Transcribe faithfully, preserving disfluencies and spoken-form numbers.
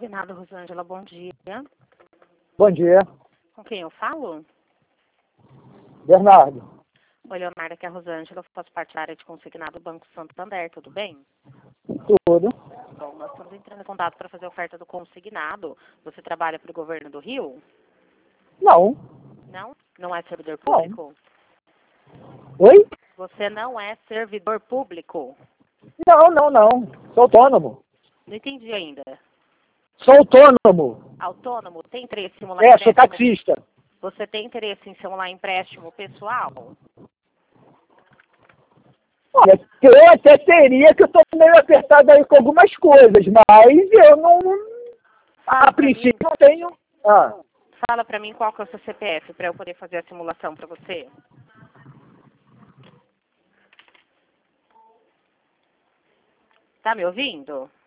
Consignado, Rosângela, bom dia. Bom dia. Com quem eu falo? Bernardo. Oi, Leonardo, aqui é a Rosângela, eu faço parte da área de consignado do Banco Santander, tudo bem? Tudo. Bom, nós estamos entrando em contato para fazer a oferta do consignado. Você trabalha para o governo do Rio? Não. Não? Não é servidor Não. público? Oi? Você não é servidor público? Não, não, não. Sou autônomo. Não entendi ainda. Sou autônomo. Autônomo? Tem interesse em simular É, sou empréstimo? taxista. Você tem interesse em simular empréstimo pessoal? Olha, eu até teria, que eu estou meio apertado aí com algumas coisas, mas eu não... Fala A pra mim. princípio não tenho... Ah, Fala para mim qual que é o seu C P F para eu poder fazer a simulação para você. Tá me ouvindo?